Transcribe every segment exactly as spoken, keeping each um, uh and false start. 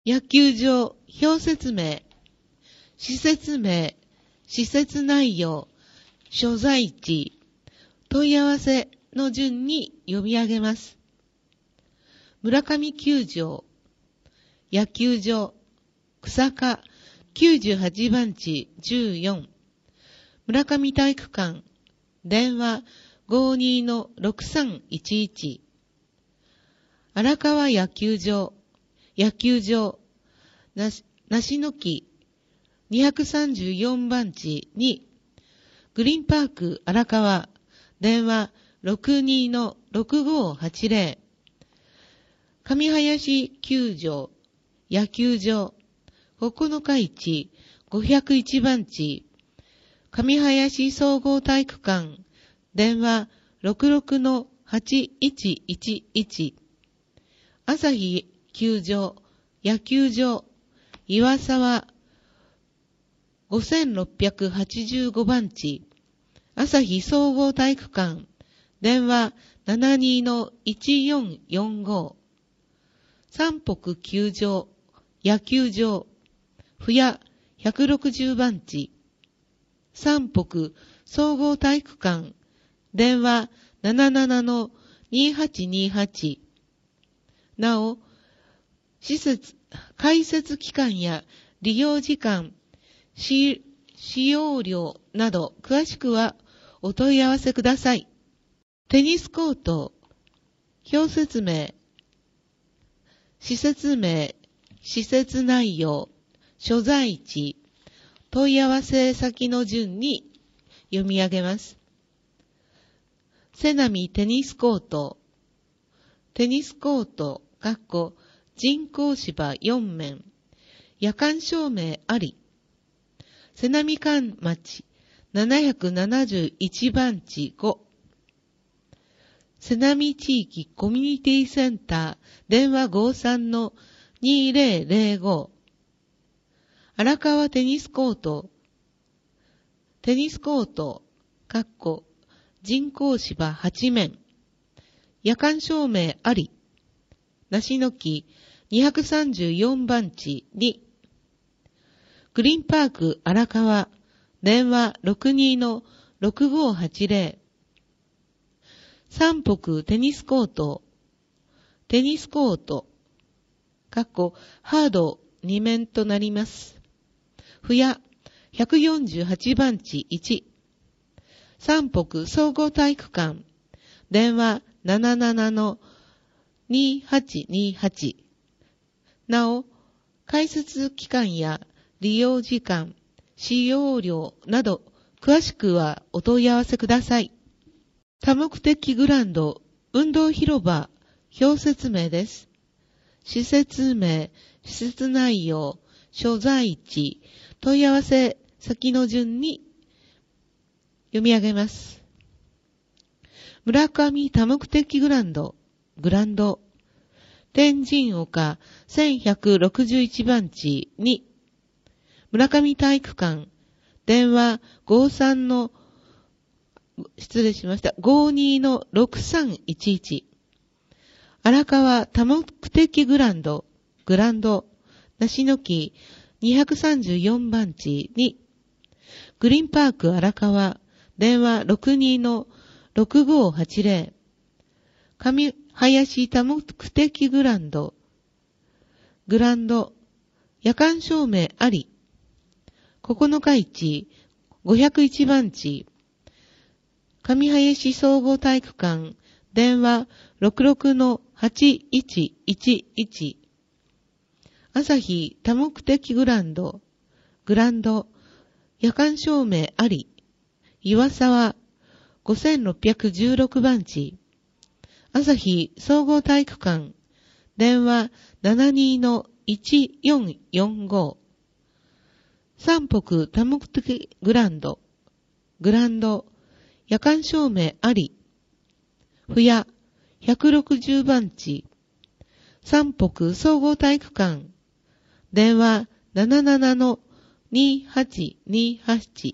野球場、表説明、施設名、施設内容、所在地、問い合わせの順に読み上げます。村上球場、野球場、草加きゅうじゅうはちばん地じゅうよん、村上体育館、電話 ごじゅうにのろくさんいちいち、荒川野球場、野球場、なし、梨の木にひゃくさんじゅうよんばん地に、グリーンパーク荒川、電話 ろくじゅうにのろくごはちぜろ、上林球場、野球場、ここのか市ごひゃくいちばん地、上林総合体育館、電話 ろくじゅうろくのはちいちいちいち、朝日球場、野球場、岩沢ごせんろっぴゃくはちじゅうごばん地、朝日総合体育館、電話 ななじゅうにのいちよんよんご、三北球場、野球場、府屋ひゃくろくじゅうばん地、三北総合体育館、電話 ななじゅうななのにはちにはち、なお、施設、開設期間や利用時間、使用料など詳しくはお問い合わせください。テニスコート、表説明、施設名、施設内容、所在地、問い合わせ先の順に読み上げます。瀬波テニスコート、テニスコート、かっこ人工芝よんめん、夜間照明あり、瀬波間町ななひゃくななじゅういちばん地ご、瀬波地域コミュニティセンター電話ごじゅうさんのにぜろぜろご、荒川テニスコート、テニスコート、かっこ人工芝はちめん、夜間照明あり、梨の木にひゃくさんじゅうよんばん地に、グリーンパーク荒川、電話 ろくじゅうにのろくごはちぜろ、三北テニスコート、テニスコート、かっこハードにめんとなります。府屋ひゃくよんじゅうはちばん地いち、三北総合体育館、電話 ななじゅうななのにはちにはち、なお、開設期間や利用時間、使用料など詳しくはお問い合わせください。多目的グラウンド、運動広場、表説明です。施設名、施設内容、所在地、問い合わせ先の順に読み上げます。村上多目的グラウンド、グラウンド、天神岡せんひゃくろくじゅういちばん地に、村上体育館、電話ごじゅうさんの、失礼しました、ごじゅうにのろくさんいちいち、荒川多目的グラウンド、グラウンド、梨の木にひゃくさんじゅうよんばん地に、グリーンパーク荒川、電話 ろくじゅうにのろくごはちぜろ、上林多目的グラウンド、グラウンド、夜間照明あり、ここのか市ごひゃくいちばん地、上林総合体育館、電話 ろくじゅうろくのはちいちいちいち、朝日多目的グラウンド、グラウンド、夜間照明あり、岩沢ごせんろっぴゃくじゅうろくばん地、朝日総合体育館、電話 ななじゅうにのいちよんよんご、三北多目的グラウンド、グラウンド、夜間照明あり、府屋ひゃくろくじゅうばん地、三北総合体育館、電話 ななじゅうななのにはちにはち、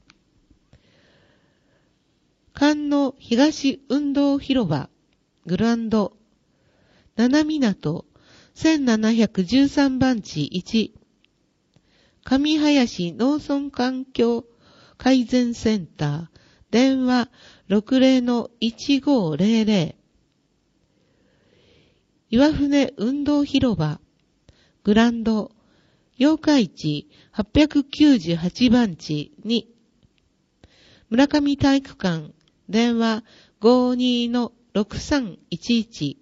関野東運動広場、グラウンド、七港せんななひゃくじゅうさんばんちいち、上林農村環境改善センター、電話 ろくゼロのいちごゼロゼロ、岩船運動広場、グランド、八日市はっぴゃくきゅうじゅうはちばんちに、村上体育館、電話 ごにのろくさんいちいち、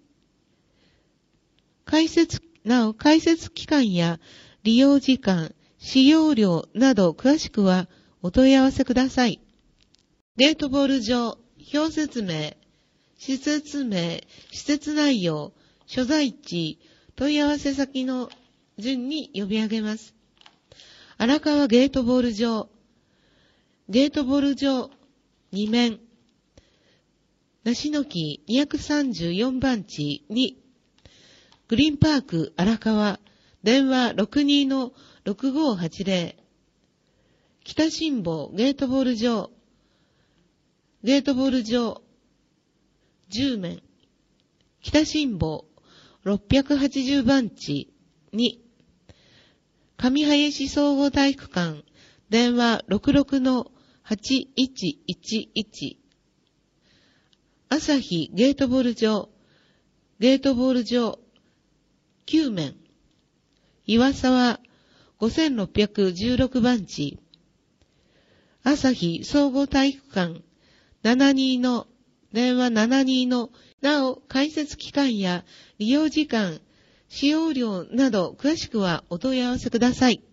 開設、なお開設期間や利用時間、使用料など詳しくはお問い合わせください。ゲートボール場、表説明、施設名、施設内容、所在地、問い合わせ先の順に呼び上げます。荒川ゲートボール場、ゲートボール場に面、梨の木にひゃくさんじゅうよんばんちに、グリーンパーク荒川、電話 ろくにのろくごはちゼロ、北新保ゲートボール場、ゲートボール場じゅう面、北新保ろっぴゃくはちじゅうばんちに、上林総合体育館、電話 ろくろくのはちいちいちいち、朝日ゲートボール場、ゲートボール場きゅう面、岩沢ごせんろっぴゃくじゅうろくばんち、朝日総合体育館ななにの、電話ななにの、なお開設期間や利用時間、使用料など詳しくはお問い合わせください。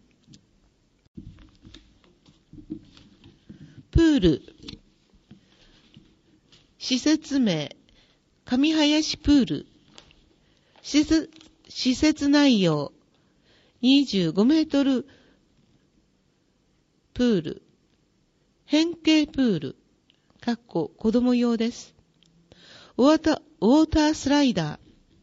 プール、施設名、上林プール、施設、施設内容、にじゅうごメートルプール、変形プール、かっこ子供用です。ウォーター、ウォータースライダー、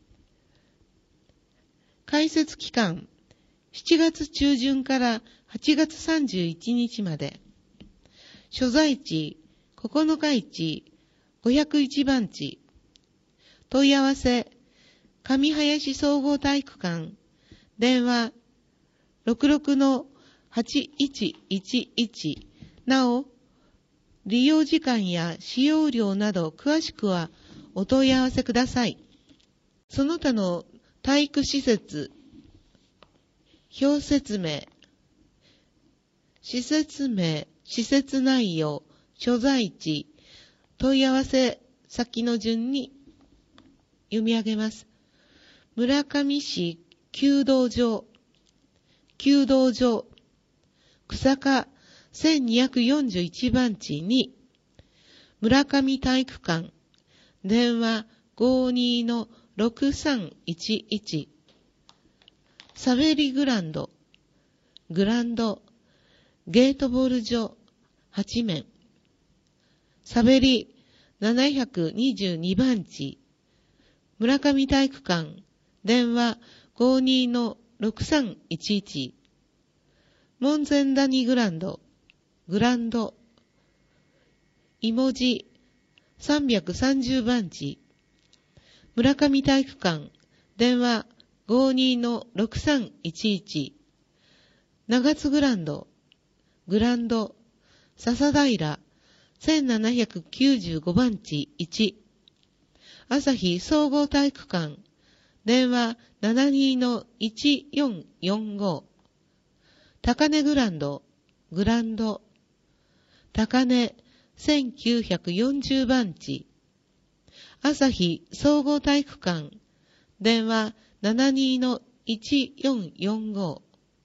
開設期間、しちがつ中旬からはちがつさんじゅういちにちまで。所在地、ここのか市、ごひゃくいちばんち。問い合わせ、上林総合体育館、電話、ろくろくのはちいちいちいち。なお、利用時間や使用料など詳しくはお問い合わせください。その他の体育施設、表説明、施設名、施設内容、所在地、問い合わせ先の順に読み上げます。村上市弓道場、弓道場、草加せんにひゃくよんじゅういちばんちに、村上体育館、電話 ごにのろくさんいちいち、サベリグランド、グランド、ゲートボール場はち面、サベリななひゃくにじゅうにばんち、村上体育館、電話 ごにのろくさんいちいち、門前谷グランド、グランド、芋地さんびゃくさんじゅうばんち、村上体育館、電話 ごにのろくさんいちいち、長津グランド、グランド、笹平せんななひゃくきゅうじゅうごばんちいち、朝日総合体育館、電話 ななにのいちよんよんご、高根グランド、グランド、高根せんきゅうひゃくよんじゅうばんち、朝日総合体育館、電話 ななにのいちよんよんご、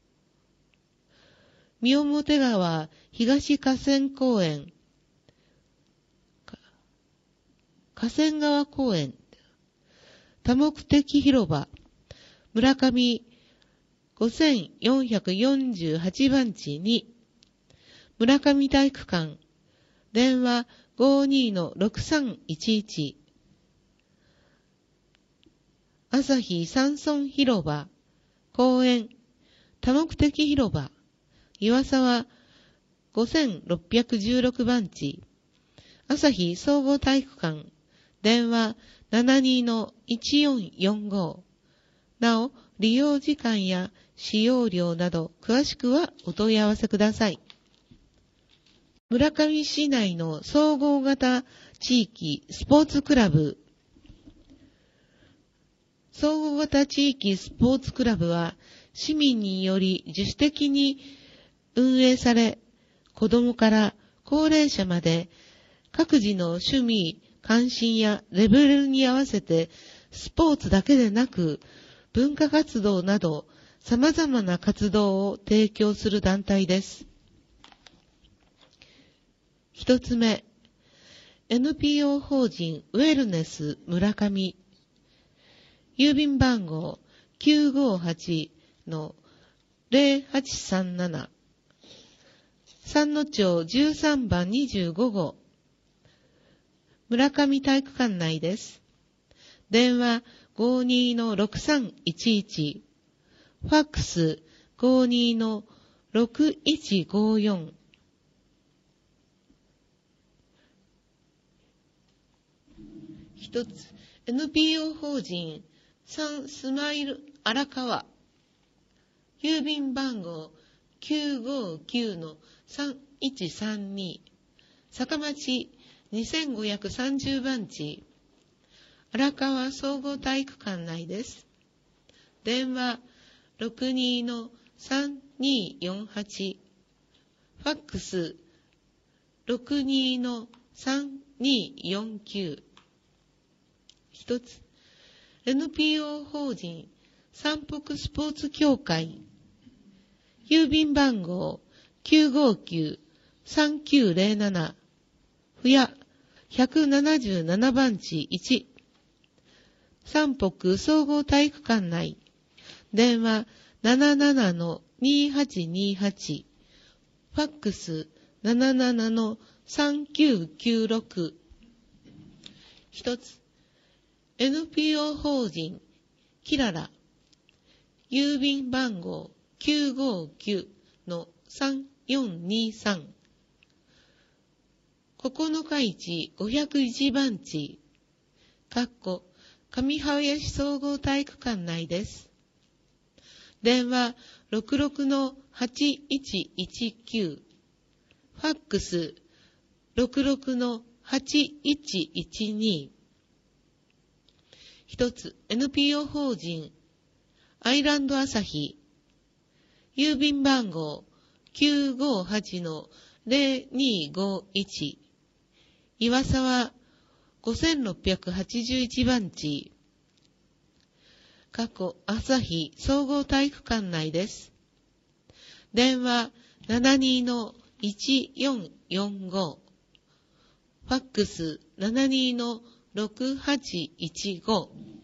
三表川東河川公園、河川川公園、多目的広場、村上ごせんよんひゃくよんじゅうはちばんちに、村上体育館、電話 ごにのろくさんいちいち、朝日山村広場、公園、多目的広場、岩沢ごせんろっぴゃくじゅうろくばんち、朝日総合体育館、電話 ななにのいちよんよんご、なお、 利用時間や使用料など詳しくはお問い合わせください。村上市内の総合型地域スポーツクラブ。総合型地域スポーツクラブは市民により自主的に運営され、子どもから高齢者まで各自の趣味、関心やレベルに合わせてスポーツだけでなく文化活動など様々な活動を提供する団体です。一つ目、エヌピーオー 法人ウェルネス村上。郵便番号 きゅうごはちのゼロはちさんなな。三野町じゅうさんばんにじゅうごごう。村上体育館内です。電話 ごにのろくさんいちいち。ファックス ごにのろくいちごよん。一つ、エヌピーオー 法人サンスマイル荒川。郵便番号 きゅうごきゅうのさんいちさんに。坂町にせんごひゃくさんじゅうばん地。荒川総合体育館内です。電話 ろくにのさんによんはち。ファックス ろくにのさんによんきゅう。一つ、エヌピーオー 法人三北スポーツ協会。郵便番号 きゅうごきゅうさんきゅうゼロなな。ふやひゃくななじゅうななばん地いち。三北総合体育館内。電話 ななななのにはちにはち。ファックス ななななのさんきゅうきゅうろく。一つ、エヌピーオー 法人キララ。郵便番号 きゅうごきゅうのさんよんにさん。ここのか市ごひゃくいちばん地。かっこ上林総合体育館内です。電話 ろくろくのはちいちいちきゅう。ファックス ろくろくのはちいちいちに。一つ、エヌピーオー 法人アイランド朝日。郵便番号 きゅうごはちのゼロにごいち。岩沢ごせんろっぴゃくはちじゅういちばん地。過去朝日総合体育館内です。電話 ななにのいちよんよんご。ファックス ななにのろくはちいちご。